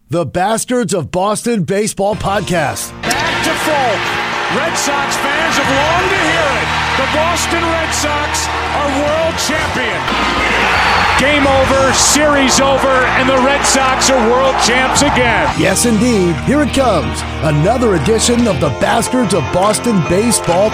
the Bastards of Boston Baseball Podcast. Back to Folk. Red Sox fans have longed to hear it. The Boston Red Sox are world champion. Game over, series over, and the Red Sox are world champs again. Yes, indeed. Here it comes. Another edition of the Bastards of Boston Baseball.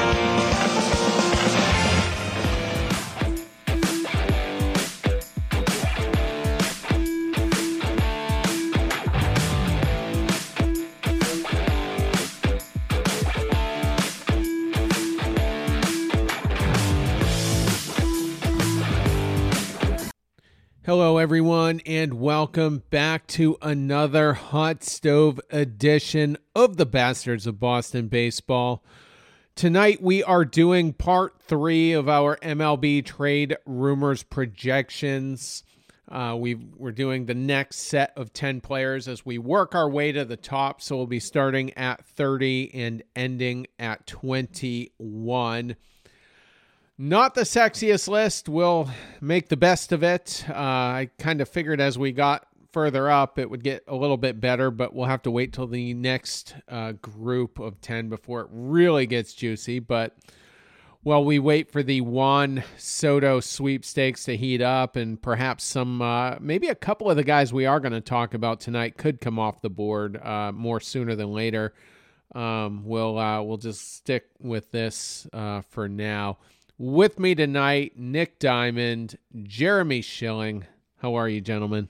Hello, everyone, and welcome back to another hot stove edition of the Bastards of Boston Baseball. Tonight, we are doing part 3 of our MLB trade rumors projections. We're doing the next set of 10 players as we work our way to the top. So we'll be starting at 30 and ending at 21. Not the sexiest list. We'll make the best of it. I kind of figured as we got further up, it would get a little bit better, but we'll have to wait till the next group of 10 before it really gets juicy. But while we wait for the Juan Soto sweepstakes to heat up and perhaps some, maybe a couple of the guys we are going to talk about tonight could come off the board more sooner than later, we'll just stick with this for now. With me tonight, Nick Diamond, Jeremy Schilling. How are you, gentlemen?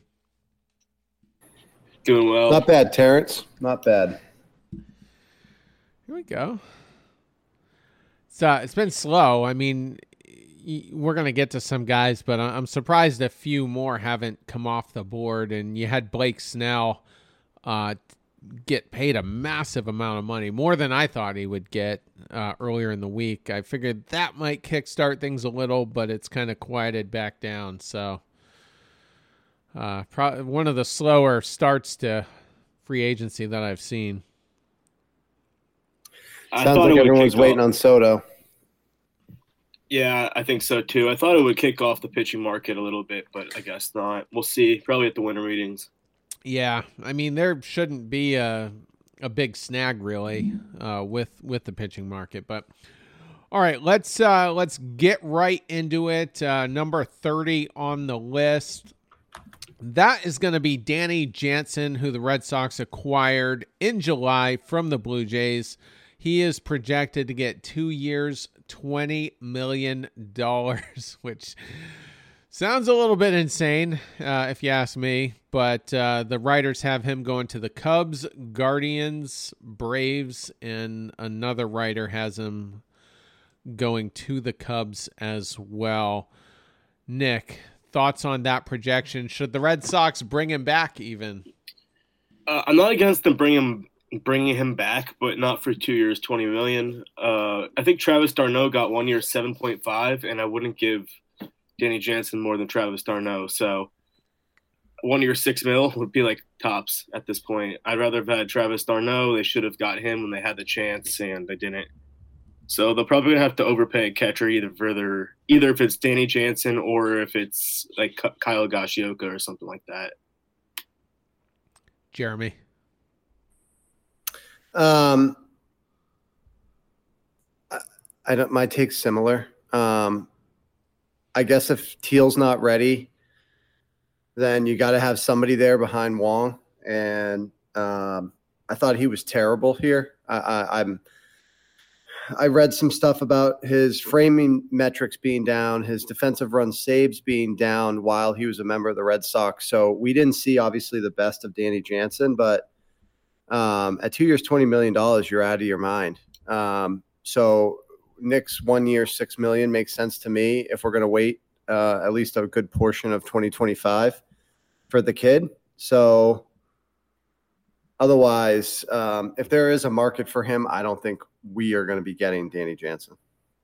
Doing well. Not bad, Terrence. Not bad. Here we go. It's been slow. I mean, we're going to get to some guys, but I'm surprised a few more haven't come off the board. And you had Blake Snell get paid a massive amount of money, more than I thought he would get earlier in the week. I figured that might kickstart things a little, but it's kind of quieted back down. So probably one of the slower starts to free agency that I've seen. Sounds like everyone's waiting on Soto. Yeah, I think so too. I thought it would kick off the pitching market a little bit, but I guess not. We'll see. Probably at the winter meetings. Yeah, I mean, there shouldn't be a big snag really with the pitching market, but all right, let's get right into it. Number 30 on the list. That is going to be Danny Jansen, who the Red Sox acquired in July from the Blue Jays. He is projected to get 2 years, $20 million, which sounds a little bit insane, if you ask me, but the writers have him going to the Cubs, Guardians, Braves, and another writer has him going to the Cubs as well. Nick, thoughts on that projection? Should the Red Sox bring him back even? I'm not against them bringing him back, but not for 2 years, $20 million. I think Travis d'Arnaud got 1 year, 7.5, and I wouldn't give Danny Jansen more than Travis d'Arnaud. So 1 year, $6 million would be like tops at this point. I'd rather have had Travis d'Arnaud. They should have got him when they had the chance, and they didn't. So they'll probably have to overpay a catcher either if it's Danny Jansen or if it's like Kyle Higashioka or something like that. Jeremy. My take's similar. I guess if Teal's not ready, then you got to have somebody there behind Wong. And I thought he was terrible here. I read some stuff about his framing metrics being down, his defensive run saves being down while he was a member of the Red Sox. So we didn't see obviously the best of Danny Jansen, but at 2 years, $20 million, you're out of your mind. So Nick's 1 year, $6 million makes sense to me if we're going to wait at least a good portion of 2025 for the kid. So otherwise, if there is a market for him, I don't think we are going to be getting Danny Jansen.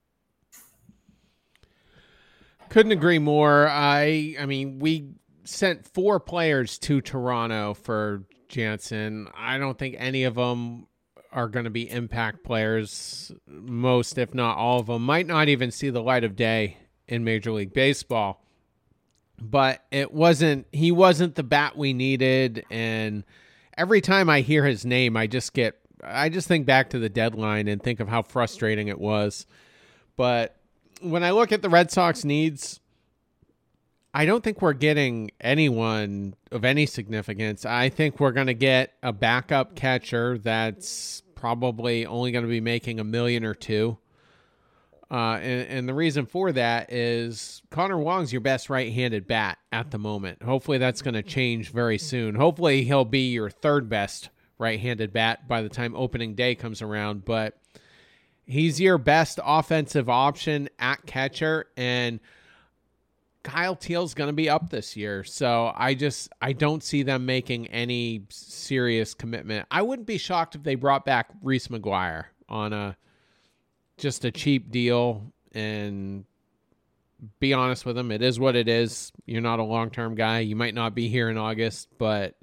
Couldn't agree more. I mean, we sent 4 players to Toronto for Jansen. I don't think any of them are going to be impact players. Most, if not all of them, might not even see the light of day in Major League Baseball. But he wasn't the bat we needed, and every time I hear his name, I just think back to the deadline and think of how frustrating it was. But when I look at the Red Sox needs, I don't think we're getting anyone of any significance. I think we're going to get a backup catcher that's probably only going to be making $1 million or $2 million. And the reason for that is Connor Wong's your best right-handed bat at the moment. Hopefully that's going to change very soon. Hopefully he'll be your third best right-handed bat by the time opening day comes around. But he's your best offensive option at catcher, and Kyle Teal's going to be up this year. So I don't see them making any serious commitment. I wouldn't be shocked if they brought back Reese McGuire on just a cheap deal, and be honest with him. It is what it is. You're not a long-term guy. You might not be here in August, but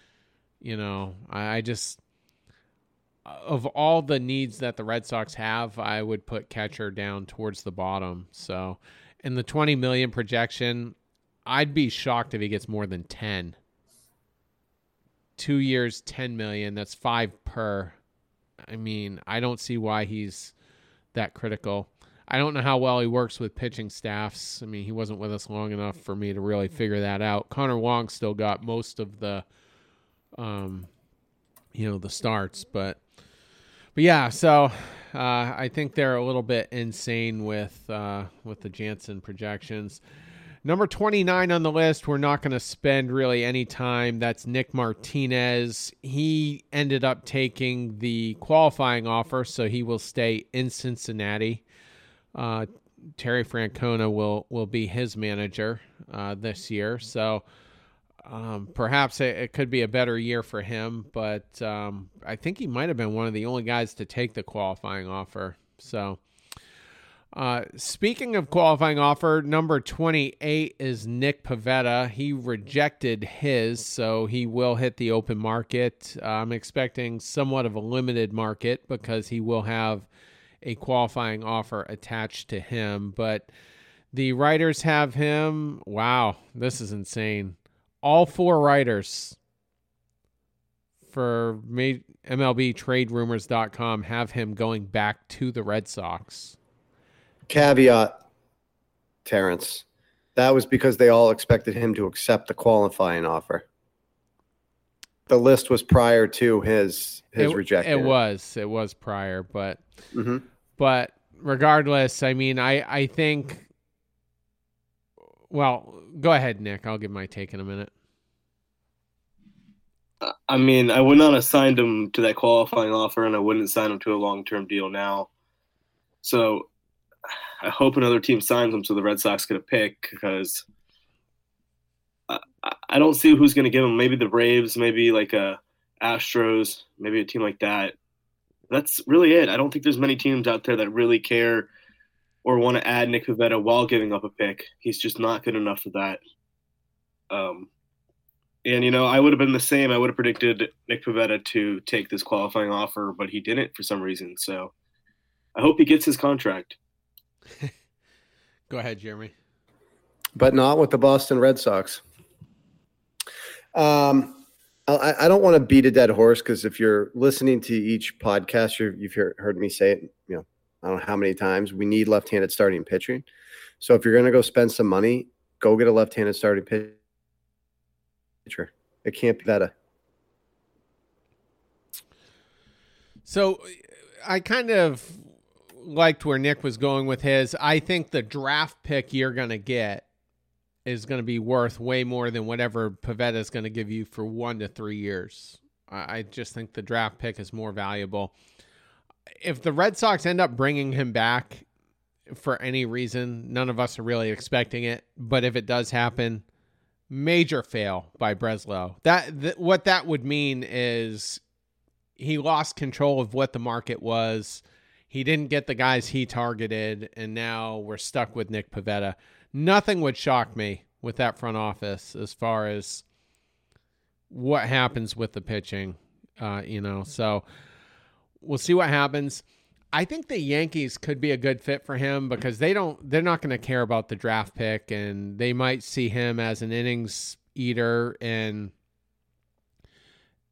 I just, of all the needs that the Red Sox have, I would put catcher down towards the bottom. So in the $20 million projection, I'd be shocked if he gets more than 10. 2 years, $10 million. That's 5 per. I mean, I don't see why he's that critical. I don't know how well he works with pitching staffs. I mean, he wasn't with us long enough for me to really figure that out. Connor Wong still got most of the, the starts, but yeah. So I think they're a little bit insane with the Jansen projections. Number 29 on the list, we're not going to spend really any time. That's Nick Martinez. He ended up taking the qualifying offer, so he will stay in Cincinnati. Terry Francona will be his manager this year. So perhaps it could be a better year for him, but I think he might have been one of the only guys to take the qualifying offer. So speaking of qualifying offer, number 28 is Nick Pivetta. He rejected his, so he will hit the open market. I'm expecting somewhat of a limited market because he will have a qualifying offer attached to him. But the writers have him. Wow, this is insane. All 4 writers for MLBTradeRumors.com have him going back to the Red Sox. Caveat, Terrence. That was because they all expected him to accept the qualifying offer. The list was prior to his rejection. It was prior, but but regardless, I mean, I think. Well, go ahead, Nick. I'll give my take in a minute. I mean, I would not have signed him to that qualifying offer, and I wouldn't sign him to a long-term deal now. So I hope another team signs him so the Red Sox get a pick, because I don't see who's going to give him. Maybe the Braves, maybe like Astros, maybe a team like that. That's really it. I don't think there's many teams out there that really care or want to add Nick Pivetta while giving up a pick. He's just not good enough for that. And, I would have been the same. I would have predicted Nick Pivetta to take this qualifying offer, but he didn't for some reason. So I hope he gets his contract. Go ahead, Jeremy. But not with the Boston Red Sox. I don't want to beat a dead horse, because if you're listening to each podcast, you've heard me say it, I don't know how many times. We need left-handed starting pitching. So if you're going to go spend some money, go get a left-handed starting pitcher. It can't be better. So I kind of liked where Nick was going with his. I think the draft pick you're going to get is going to be worth way more than whatever Pivetta is going to give you for 1 to 3 years. I just think the draft pick is more valuable. If the Red Sox end up bringing him back for any reason, none of us are really expecting it, but if it does happen, major fail by Breslow. What that would mean is he lost control of what the market was. He didn't get the guys he targeted, and now we're stuck with Nick Pivetta. Nothing would shock me with that front office as far as what happens with the pitching, so we'll see what happens. I think the Yankees could be a good fit for him because they're not going to care about the draft pick, and they might see him as an innings eater. And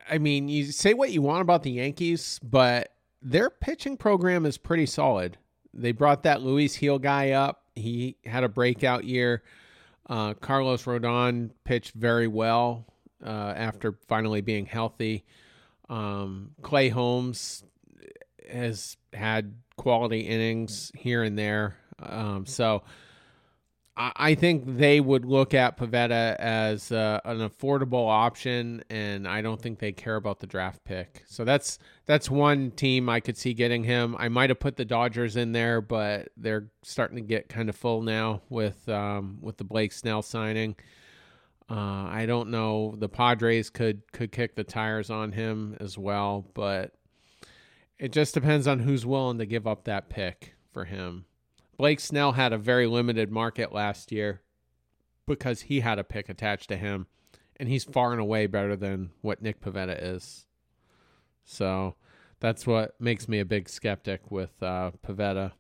I mean, you say what you want about the Yankees, but their pitching program is pretty solid. They brought that Luis Gil guy up. He had a breakout year. Carlos Rodon pitched very well after finally being healthy. Clay Holmes has had quality innings here and there. So I think they would look at Pivetta as an affordable option, and I don't think they care about the draft pick. So that's one team I could see getting him. I might have put the Dodgers in there, but they're starting to get kind of full now with the Blake Snell signing. I don't know. The Padres could kick the tires on him as well, but it just depends on who's willing to give up that pick for him. Blake Snell had a very limited market last year because he had a pick attached to him, and he's far and away better than what Nick Pivetta is. So that's what makes me a big skeptic with Pivetta.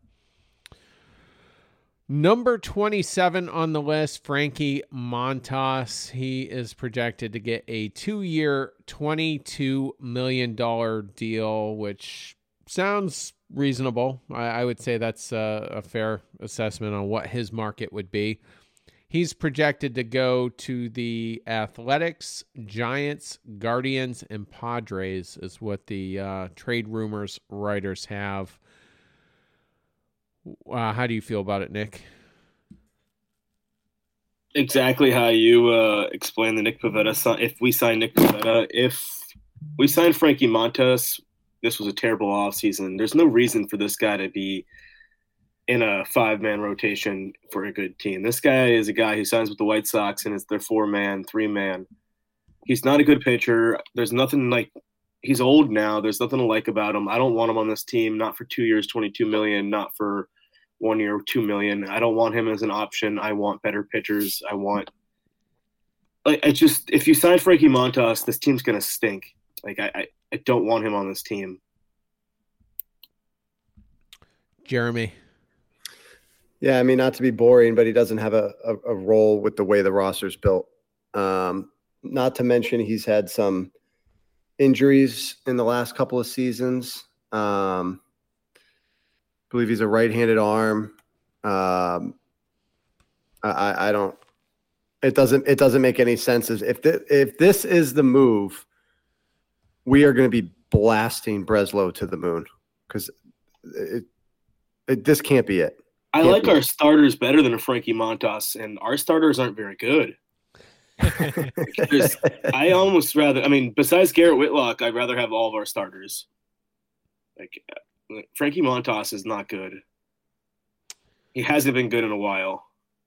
Number 27 on the list, Frankie Montas. He is projected to get a 2-year, $22 million deal, which sounds reasonable. I would say that's a fair assessment on what his market would be. He's projected to go to the Athletics, Giants, Guardians, and Padres is what the trade rumors writers have. How do you feel about it, Nick? Exactly how you explain the Nick Pivetta. If we sign Nick Pivetta, if we sign Frankie Montas, this was a terrible offseason. There's no reason for this guy to be in a 5-man rotation for a good team. This guy is a guy who signs with the White Sox and it's their 4-man, 3-man. He's not a good pitcher. There's nothing like – he's old now. There's nothing to like about him. I don't want him on this team, not for 2 years, $22 million, not for 1 year, $2 million. I don't want him as an option. I want better pitchers. I want – if you sign Frankie Montas, this team's going to stink. I don't want him on this team. Jeremy. Yeah, I mean, not to be boring, but he doesn't have a role with the way the roster's built. Not to mention he's had some injuries in the last couple of seasons. I believe he's a right-handed arm. I don't. It doesn't make any sense. If this is the move, we are going to be blasting Breslow to the moon because this can't be it. I like our starters better than a Frankie Montas, and our starters aren't very good. I almost rather – I mean, besides Garrett Whitlock, I'd rather have all of our starters. Frankie Montas is not good. He hasn't been good in a while.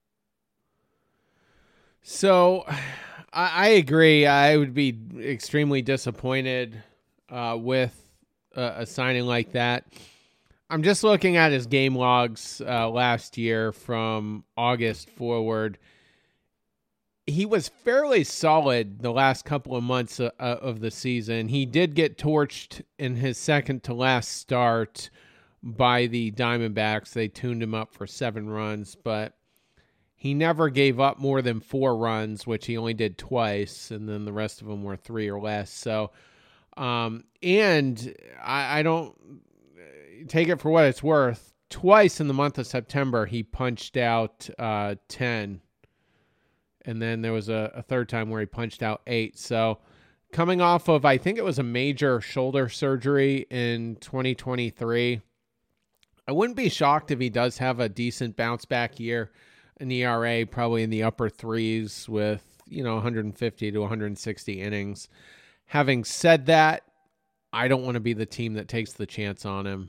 So I agree. I would be extremely disappointed with a signing like that. I'm just looking at his game logs last year from August forward. He was fairly solid the last couple of months of the season. He did get torched in his second to last start by the Diamondbacks. They tuned him up for 7 runs, but he never gave up more than 4 runs, which he only did twice, and then the rest of them were 3 or less. So, and I don't take it for what it's worth. Twice in the month of September, he punched out 10. And then there was a third time where he punched out 8. So coming off of, I think it was a major shoulder surgery in 2023, I wouldn't be shocked if he does have a decent bounce back year, an ERA probably in the upper 3s with, 150 to 160 innings. Having said that, I don't want to be the team that takes the chance on him.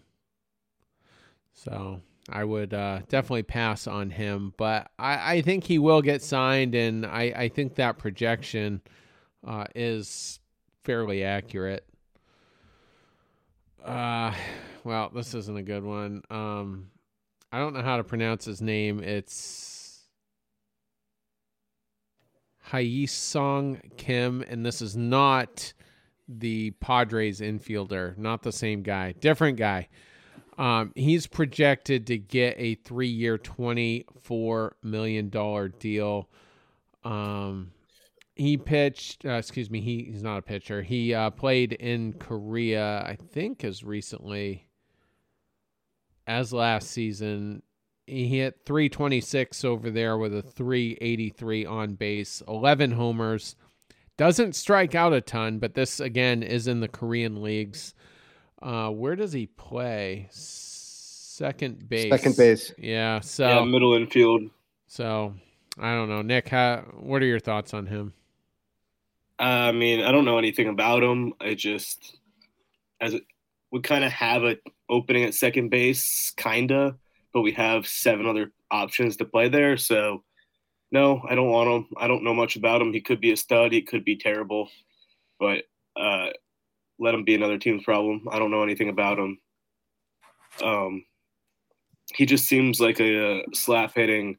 So I would definitely pass on him, but I think he will get signed, and I think that projection is fairly accurate. Well, this isn't a good one. I don't know how to pronounce his name. It's Hyesung Kim, and this is not the Padres infielder, not the same guy, different guy. He's projected to get a 3-year, $24 million deal. He pitched, he's not a pitcher. He played in Korea, I think, as recently as last season. He hit .326 over there with a .383 on base, 11 homers. Doesn't strike out a ton, but this, again, is in the Korean leagues. Where does he play? Second base. Second base. Yeah, so middle infield. So, I don't know. Nick, what are your thoughts on him? I mean, I don't know anything about him. We kind of have an opening at second base, but we have 7 other options to play there. So, no, I don't want him. I don't know much about him. He could be a stud. He could be terrible. But let him be another team's problem. I don't know anything about him. He just seems like a slap-hitting,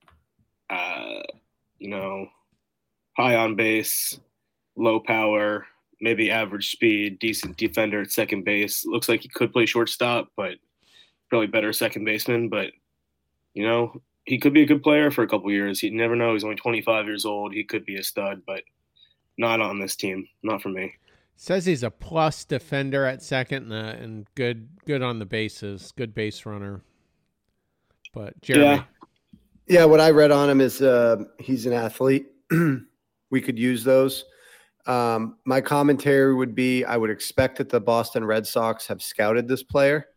high on base, low power, maybe average speed, decent defender at second base. Looks like he could play shortstop, but probably better second baseman. But, he could be a good player for a couple years. You never know. He's only 25 years old. He could be a stud, but not on this team. Not for me. Says he's a plus defender at second and good on the bases, good base runner. But Jeremy. Yeah, what I read on him is he's an athlete. We could use those. My commentary would be I would expect that the Boston Red Sox have scouted this player.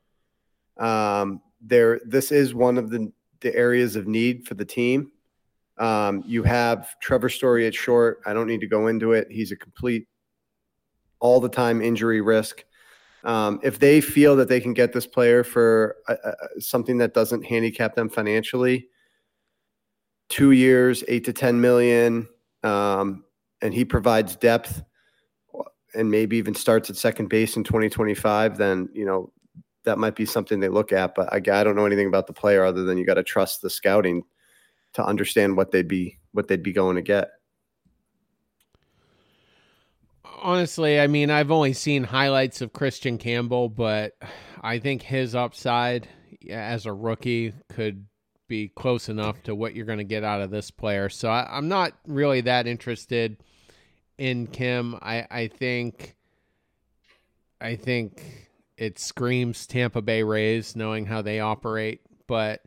This is one of the areas of need for the team. You have Trevor Story at short. I don't need to go into it. He's a complete all-the-time injury risk. If they feel that they can get this player for something that doesn't handicap them financially, 2 years, $8 to $10 million, and he provides depth and maybe even starts at second base in 2025, then, that might be something they look at. But I don't know anything about the player other than you got to trust the scouting to understand what they'd be going to get. Honestly, I mean, I've only seen highlights of Christian Campbell, but I think his upside as a rookie could be close enough to what you're going to get out of this player. So I'm not really that interested in Kim. I think it screams Tampa Bay Rays, knowing how they operate, but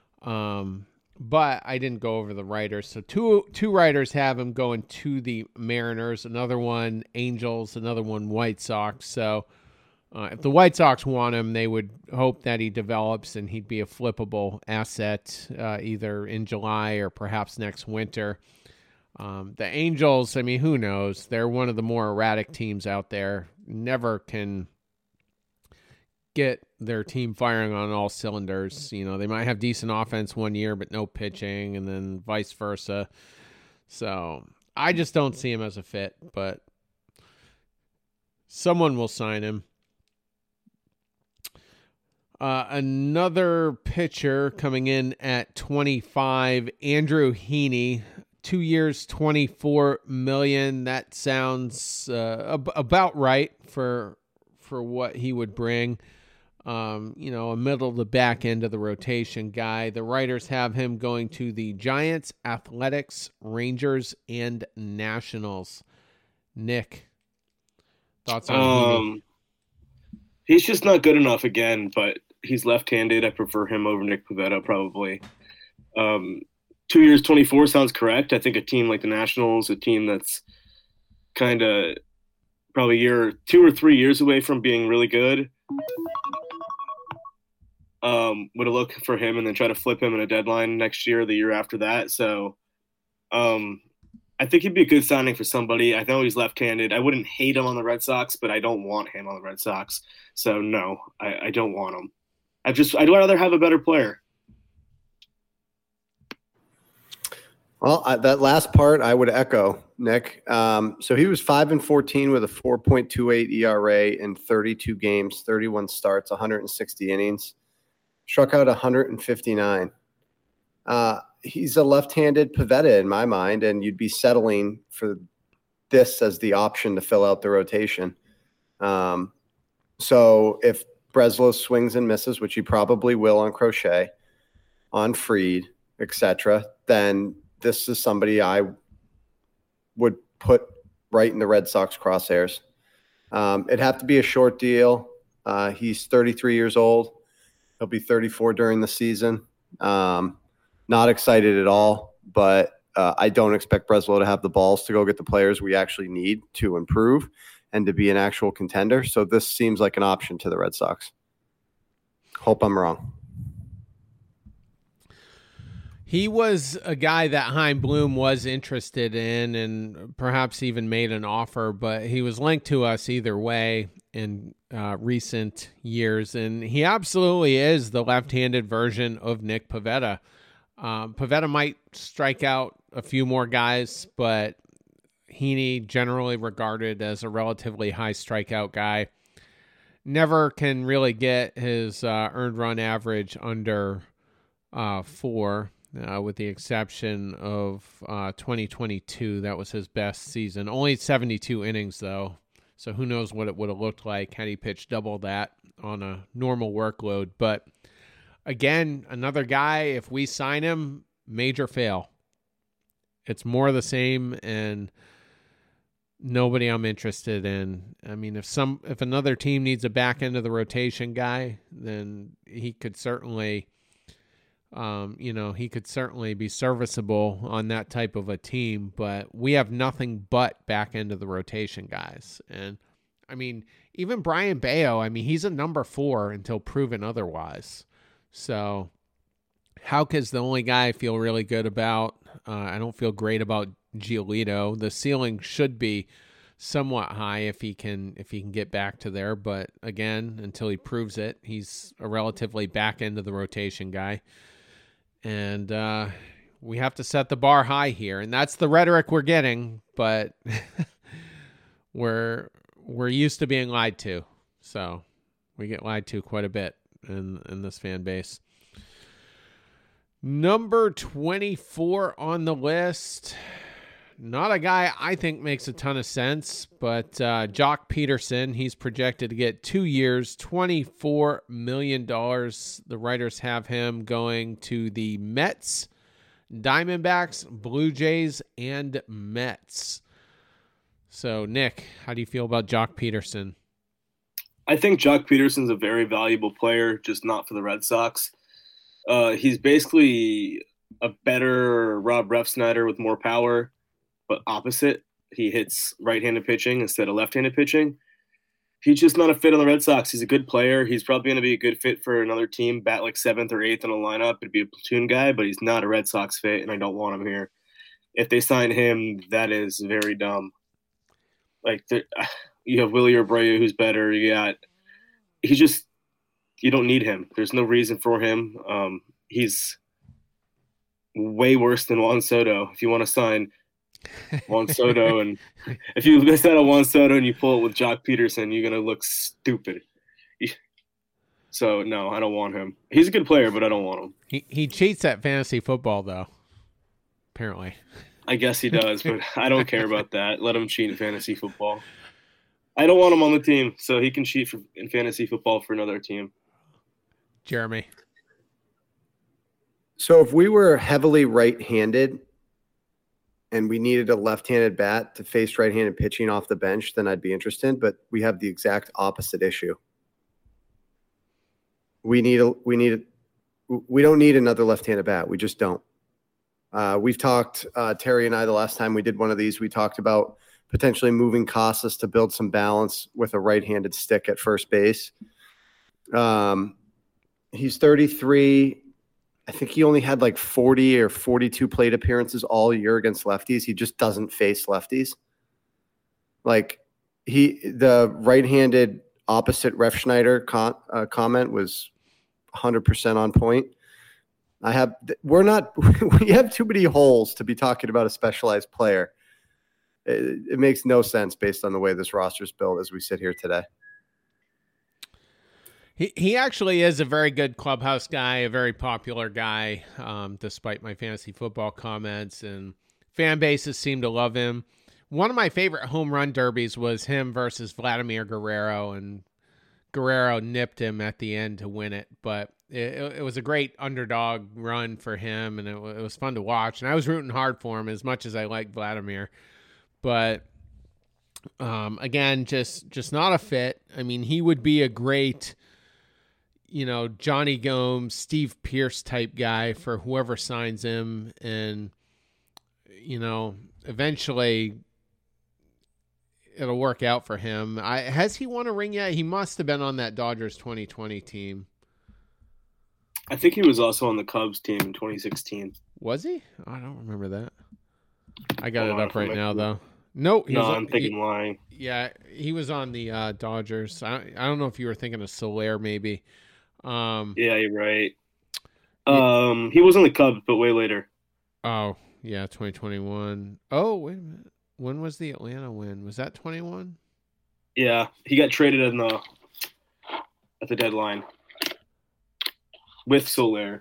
I didn't go over the writers. So two writers have him going to the Mariners, another one Angels, another one White Sox. So if the White Sox want him, they would hope that he develops and he'd be a flippable asset either in July or perhaps next winter. The Angels, I mean, who knows? They're one of the more erratic teams out there. Never can get their team firing on all cylinders. They might have decent offense one year, but no pitching, and then vice versa. So I just don't see him as a fit, but someone will sign him. Another pitcher coming in at 25, Andrew Heaney, 2 years, $24 million. That sounds about right for what he would bring. A middle to back end of the rotation guy. The writers have him going to the Giants, Athletics, Rangers, and Nationals. Nick, thoughts on Heaney? He's just not good enough again, but he's left-handed. I prefer him over Nick Pivetta probably. 2 years, 24 sounds correct. I think a team like the Nationals, a team that's kind of probably 2 or 3 years away from being really good, would look for him and then try to flip him in a deadline next year or the year after that. So I think he'd be a good signing for somebody. I know he's left-handed. I wouldn't hate him on the Red Sox, but I don't want him on the Red Sox. So no, I don't want him. I'd rather have a better player. Well, that last part I would echo, Nick. So he was 5-14 with a 4.28 ERA in 32 games, 31 starts, 160 innings. Struck out 159. He's a left-handed Pivetta in my mind, and you'd be settling for this as the option to fill out the rotation. So if Breslow swings and misses, which he probably will on Crochet, on Fried, etc., then this is somebody I would put right in the Red Sox crosshairs. It'd have to be a short deal. He's 33 years old. He'll be 34 during the season. Not excited at all, but I don't expect Breslow to have the balls to go get the players we actually need to improve and to be an actual contender. So this seems like an option to the Red Sox. Hope I'm wrong. He was a guy that Chaim Bloom was interested in and perhaps even made an offer, but he was linked to us either way in recent years. And he absolutely is the left-handed version of Nick Pivetta. Pivetta might strike out a few more guys, but Heaney, generally regarded as a relatively high strikeout guy, never can really get his earned run average under 4. With the exception of 2022. That was his best season. Only 72 innings, though. So who knows what it would have looked like had he pitched double that on a normal workload. But again, another guy, if we sign him, major fail. It's more of the same, and nobody I'm interested in. I mean, if another team needs a back end of the rotation guy, then he could certainly... he could certainly be serviceable on that type of a team, but we have nothing but back end of the rotation guys. And I mean, even Brian Bayo, he's a number 4 until proven otherwise. So Houck is the only guy I feel really good about. I don't feel great about Giolito. The ceiling should be somewhat high if he can get back to there. But again, until he proves it, he's a relatively back end of the rotation guy. And we have to set the bar high here, and that's the rhetoric we're getting. But we're used to being lied to, so we get lied to quite a bit in this fan base. Number 24 on the list, not a guy I think makes a ton of sense, but Jock Peterson. He's projected to get 2 years, $24 million. The writers have him going to the Mets, Diamondbacks, Blue Jays, and Mets. So, Nick, how do you feel about Jock Peterson? I think Jock Peterson's a very valuable player, just not for the Red Sox. He's basically a better Rob Refsnyder with more power, but opposite. He hits right-handed pitching instead of left-handed pitching. He's just not a fit on the Red Sox. He's a good player. He's probably going to be a good fit for another team, bat like 7th or 8th in a lineup. It'd be a platoon guy, but he's not a Red Sox fit, and I don't want him here. If they sign him, that is very dumb. Like, you have Willie Abreu, who's better. You don't need him. There's no reason for him. He's way worse than Juan Soto. If you want to sign Juan Soto, and if you miss out on Juan Soto and you pull it with Jock Peterson, you're going to look stupid. So, no, I don't want him. He's a good player, but I don't want him. He cheats at fantasy football, though, apparently. I guess he does, but I don't care about that. Let him cheat in fantasy football. I don't want him on the team, so he can cheat in fantasy football for another team. Jeremy. So if we were heavily right-handed and we needed a left-handed bat to face right-handed pitching off the bench, then I'd be interested. But we have the exact opposite issue. We don't need another left-handed bat. We just don't. We've talked, Terry and I, the last time we did one of these, we talked about potentially moving Casas to build some balance with a right-handed stick at first base. He's 33. I think he only had like 40 or 42 plate appearances all year against lefties. He just doesn't face lefties. Like the right-handed opposite Refsnyder comment was 100% on point. We have too many holes to be talking about a specialized player. It makes no sense based on the way this roster is built as we sit here today. He actually is a very good clubhouse guy, a very popular guy, despite my fantasy football comments, and fan bases seem to love him. One of my favorite home run derbies was him versus Vladimir Guerrero, and Guerrero nipped him at the end to win it, but it was a great underdog run for him, and it was fun to watch, and I was rooting hard for him as much as I like Vladimir. but again, just not a fit. I mean, he would be a great, Johnny Gomes, Steve Pierce type guy for whoever signs him, and eventually it'll work out for him. Has he won a ring yet? He must have been on that Dodgers 2020 team. I think he was also on the Cubs team in 2016. Was he? I don't remember that. I got it up right now, though. No, I'm thinking lying. Yeah, he was on the Dodgers. I don't know if you were thinking of Soler, maybe. Yeah, you're right. He was on the Cubs, but way later. Oh, yeah, 2021. Oh, wait a minute. When was the Atlanta win? Was that 21? Yeah, he got traded at the deadline with Soler.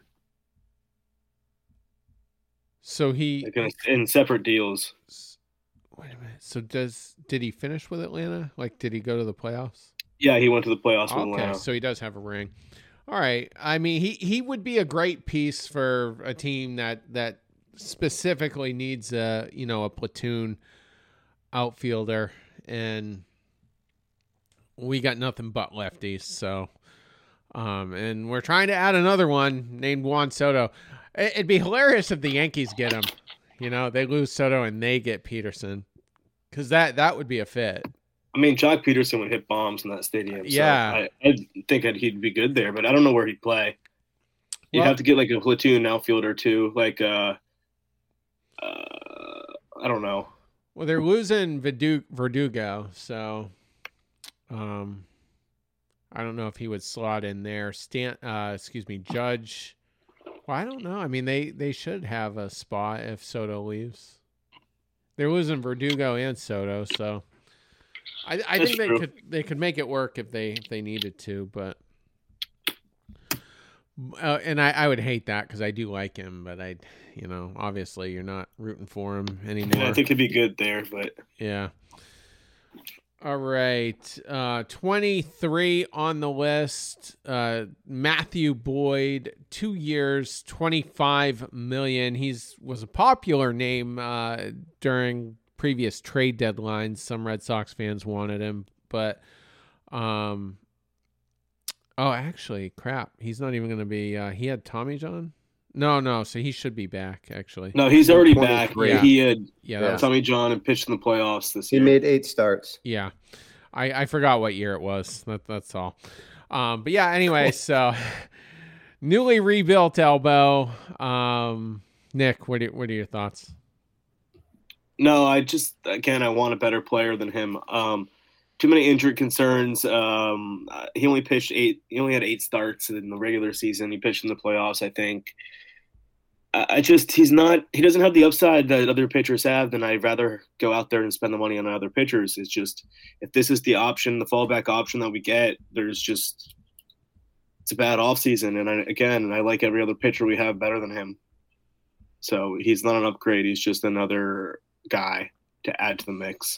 So he in separate deals. Wait a minute. So did he finish with Atlanta? Like, did he go to the playoffs? Yeah, he went to the playoffs with Atlanta. Okay, so he does have a ring. All right. I mean, he would be a great piece for a team that specifically needs a platoon outfielder, and we got nothing but lefties. So, and we're trying to add another one named Juan Soto. It'd be hilarious if the Yankees get him. They lose Soto and they get Peterson, because that would be a fit. I mean, Jock Peterson would hit bombs in that stadium. Yeah, so I think he'd be good there, but I don't know where he'd play. You'd have to get like a platoon outfielder too, like I don't know. Well, they're losing Verdugo, so I don't know if he would slot in there. Judge. Well, I don't know. I mean, they should have a spot if Soto leaves. They're losing Verdugo and Soto, so I think they could make it work if they needed to, but and I would hate that because I do like him, but obviously you're not rooting for him anymore. Yeah, I think he'd be good there, but yeah. All right, 23 on the list. Matthew Boyd, 2 years, $25 million. Was a popular name during previous trade deadlines. Some Red Sox fans wanted him, but actually, crap. He's not even going to be. He had Tommy John. No. So he should be back. Actually, no, he's already back. Yeah. He had Tommy John and pitched in the playoffs this year. He made 8 starts. Yeah, I forgot what year it was. That's all. But yeah. Anyway, so newly rebuilt elbow. Nick, what are your thoughts? No, I want a better player than him. Too many injury concerns. He only pitched 8. He only had 8 starts in the regular season. He pitched in the playoffs, I think. He doesn't have the upside that other pitchers have. Then I'd rather go out there and spend the money on other pitchers. It's just, if this is the option, the fallback option that we get, it's a bad offseason. And I like every other pitcher we have better than him. So he's not an upgrade. He's just another guy to add to the mix.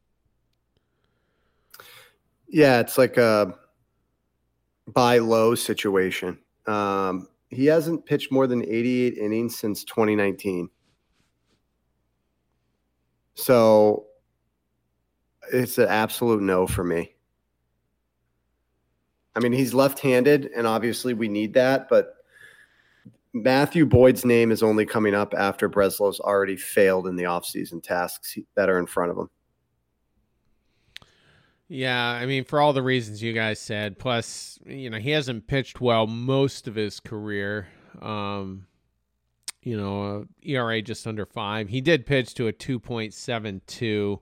Yeah, it's like a buy low situation. He hasn't pitched more than 88 innings since 2019. So it's an absolute no for me. I mean, he's left-handed, and obviously we need that, but Matthew Boyd's name is only coming up after Breslow's already failed in the offseason tasks that are in front of him. Yeah, I mean, for all the reasons you guys said, plus, he hasn't pitched well most of his career. ERA just under 5. He did pitch to a 2.72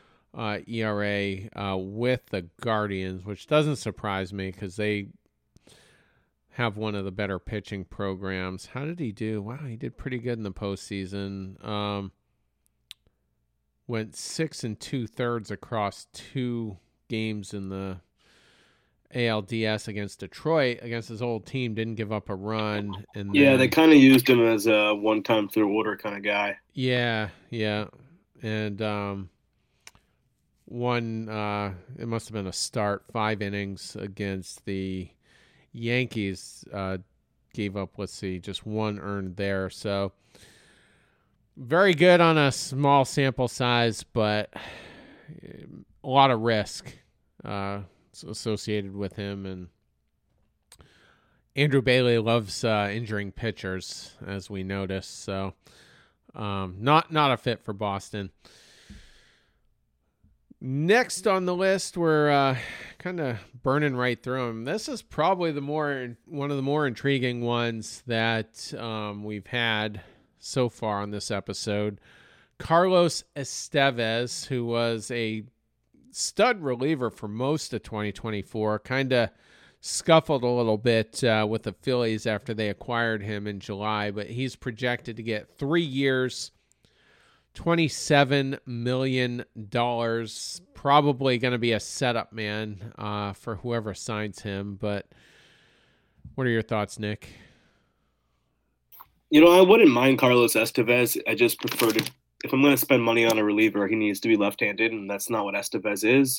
ERA with the Guardians, which doesn't surprise me because they have one of the better pitching programs. How did he do? Wow, he did pretty good in the postseason. Went 6 2/3 across 2 games in the ALDS against Detroit, against his old team. Didn't give up a run. And they kind of used him as a one-time through order kind of guy. Yeah. And it must have been a start, 5 innings against the Yankees. Gave up, just 1 earned there. So Very good on a small sample size, but a lot of risk associated with him. And Andrew Bailey loves injuring pitchers, as we noticed. So not a fit for Boston. Next on the list, we're kind of burning right through them. This is probably one of the more intriguing ones that we've had so far on this episode. Carlos Estevez, who was a stud reliever for most of 2024, kind of scuffled a little bit with the Phillies after they acquired him in July, but he's projected to get 3 years, $27 million, probably going to be a setup man for whoever signs him. But what are your thoughts, Nick? I wouldn't mind Carlos Estevez. I just prefer to, if I'm going to spend money on a reliever, he needs to be left-handed, and that's not what Estevez is.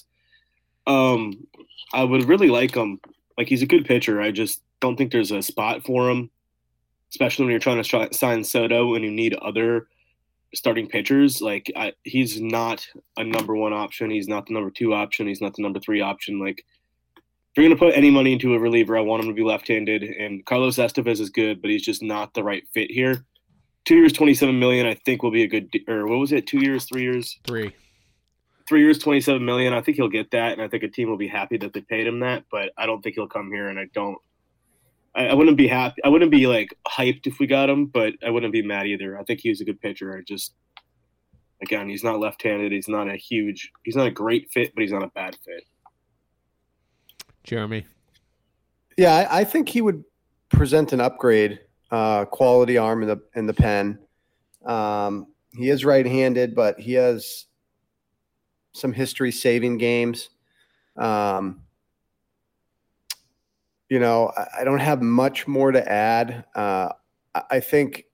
I would really like him. Like, he's a good pitcher. I just don't think there's a spot for him, especially when you're trying to sign Soto and you need other starting pitchers. Like, he's not a number one option. He's not the number two option. He's not the number three option. Like, if you're going to put any money into a reliever, I want him to be left-handed. And Carlos Estevez is good, but he's just not the right fit here. 2 years, $27 million, I think will be a good, or what was it? 2 years, 3 years? 3. 3 years, $27 million. I think he'll get that, and I think a team will be happy that they paid him that. But I don't think he'll come here, and I wouldn't be happy. I wouldn't be like hyped if we got him, but I wouldn't be mad either. I think he's a good pitcher. Again, he's not left-handed. He's not a great fit, but he's not a bad fit. Jeremy. Yeah, I think he would present an upgrade, quality arm in the pen. He is right-handed, but he has some history saving games. I don't have much more to add. I think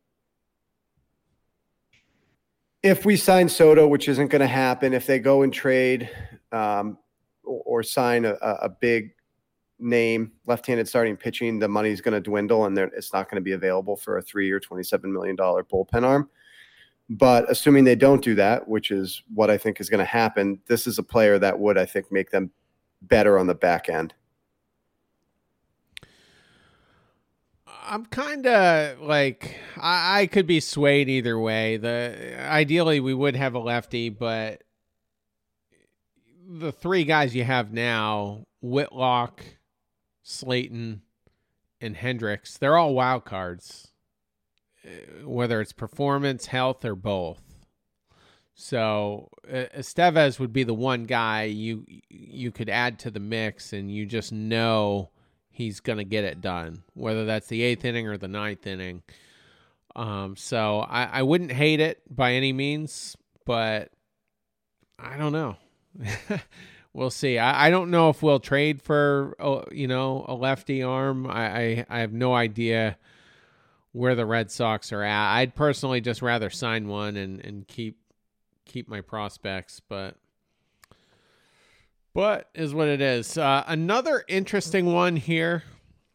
if we sign Soto, which isn't going to happen, if they go and trade or sign a big name left-handed starting pitching, the money's going to dwindle and it's not going to be available for a 3-year, $27 million bullpen arm. But assuming they don't do that, which is what I think is going to happen, this is a player that would, I think, make them better on the back end. I'm kind of like, I could be swayed either way. Ideally, we would have a lefty, but the 3 guys you have now, Whitlock, Slayton, and Hendricks, they're all wild cards, whether it's performance, health, or both. So Estevez would be the one guy you could add to the mix, and you just know he's going to get it done, whether that's the 8th inning or the 9th inning. So I wouldn't hate it by any means, but I don't know. We'll see. I don't know if we'll trade for, a lefty arm. I have no idea where the Red Sox are at. I'd personally just rather sign one and keep my prospects, but is what it is. Another interesting one here.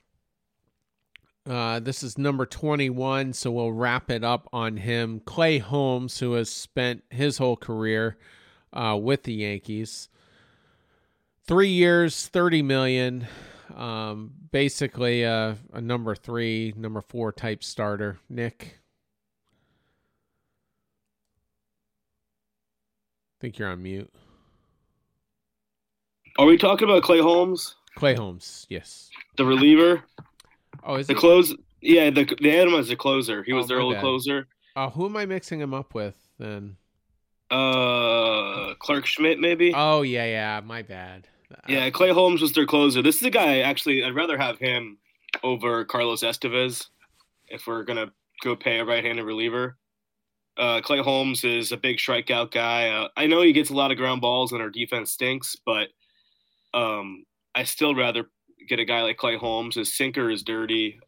This is number 21, so we'll wrap it up on him. Clay Holmes, who has spent his whole career with the Yankees. 3 years, $30 million. Basically a number 3, number 4 type starter. Nick? I think you're on mute. Are we talking about Clay Holmes? Clay Holmes, yes. The reliever? Oh, is the he? Close? Yeah, they had him as a closer. He was their old closer. Who am I mixing him up with then? Clark Schmidt, maybe? Oh, yeah, my bad. Yeah, Clay Holmes was their closer. This is a guy, actually, I'd rather have him over Carlos Estevez if we're going to go pay a right-handed reliever. Clay Holmes is a big strikeout guy. I know he gets a lot of ground balls and our defense stinks, but I still rather get a guy like Clay Holmes. His sinker is dirty.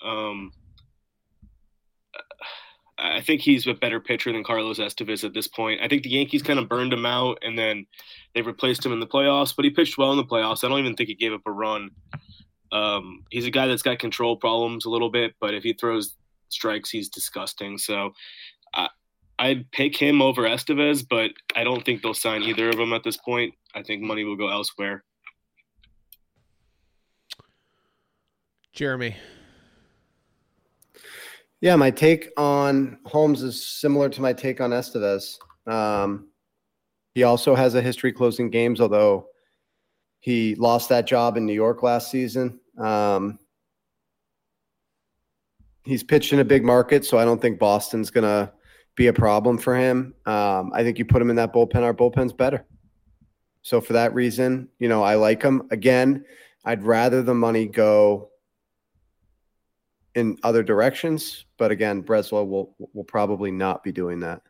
I think he's a better pitcher than Carlos Estevez at this point. I think the Yankees kind of burned him out, and then they replaced him in the playoffs, but he pitched well in the playoffs. I don't even think he gave up a run. He's a guy that's got control problems a little bit, but if he throws strikes, he's disgusting. So I'd pick him over Estevez, but I don't think they'll sign either of them at this point. I think money will go elsewhere. Jeremy. Yeah, my take on Holmes is similar to my take on Estevez. He also has a history closing games, although he lost that job in New York last season. He's pitched in a big market, so I don't think Boston's going to be a problem for him. I think you put him in that bullpen, our bullpen's better. So for that reason, I like him. Again, I'd rather the money go in other directions, but again, Breslow will probably not be doing that.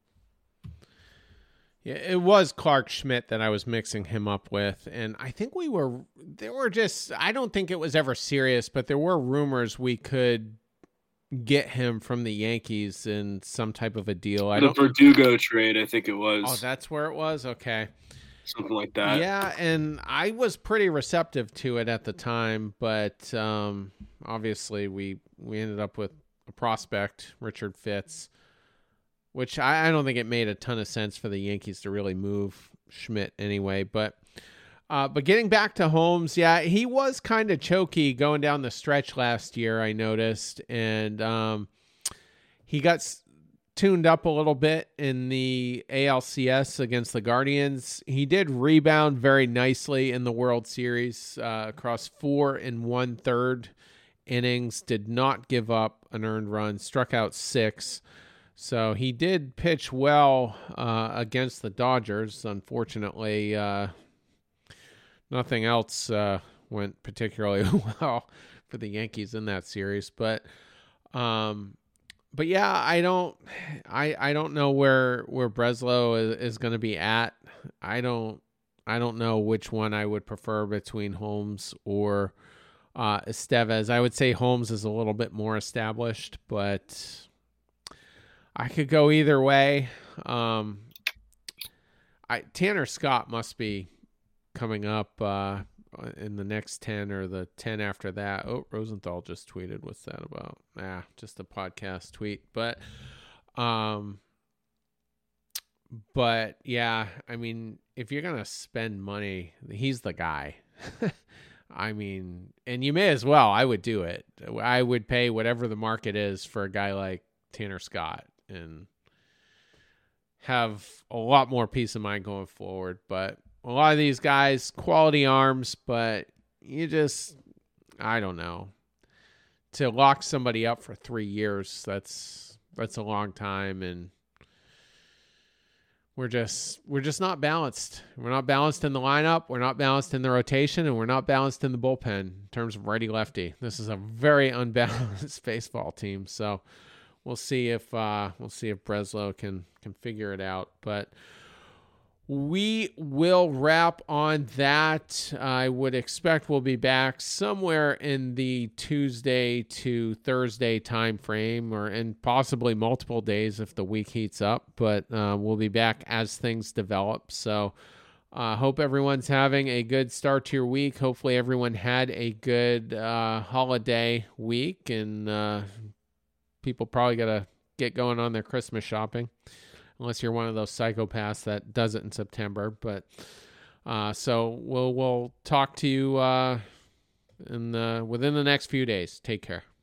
Yeah, it was Clark Schmidt that I was mixing him up with, and I think I don't think it was ever serious, but there were rumors we could get him from the Yankees in some type of a deal. The Verdugo trade, I think it was. Oh, that's where it was? Okay. Something like that. Yeah, and I was pretty receptive to it at the time, but obviously we ended up with a prospect, Richard Fitz, which I don't think it made a ton of sense for the Yankees to really move Schmidt anyway. But getting back to Holmes, yeah, he was kind of choky going down the stretch last year, I noticed, and he got tuned up a little bit in the ALCS against the Guardians. He did rebound very nicely in the World Series across 4 1/3 innings, did not give up an earned run, struck out 6. So he did pitch well against the Dodgers. Unfortunately, nothing else went particularly well for the Yankees in that series. But yeah, I don't know where Breslow is going to be at. I don't know which one I would prefer between Holmes or Estevez. I would say Holmes is a little bit more established, but I could go either way. Tanner Scott must be coming up in the next 10 or the 10 after that. Oh, Rosenthal just tweeted. What's that about? Just a podcast tweet. But yeah, I mean, if you're going to spend money, he's the guy. I mean, and you may as well. I would do it. I would pay whatever the market is for a guy like Tanner Scott and have a lot more peace of mind going forward. But a lot of these guys, quality arms, but I don't know. To lock somebody up for 3 years, that's a long time, and we're just not balanced. We're not balanced in the lineup, we're not balanced in the rotation, and we're not balanced in the bullpen in terms of righty-lefty. This is a very unbalanced baseball team, so we'll see if Breslow can figure it out. But we will wrap on that. I would expect we'll be back somewhere in the Tuesday to Thursday time frame, and possibly multiple days if the week heats up. But we'll be back as things develop. So hope everyone's having a good start to your week. Hopefully everyone had a good holiday week, and people probably got to get going on their Christmas shopping, unless you're one of those psychopaths that does it in September. But so we'll talk to you within the next few days. Take care.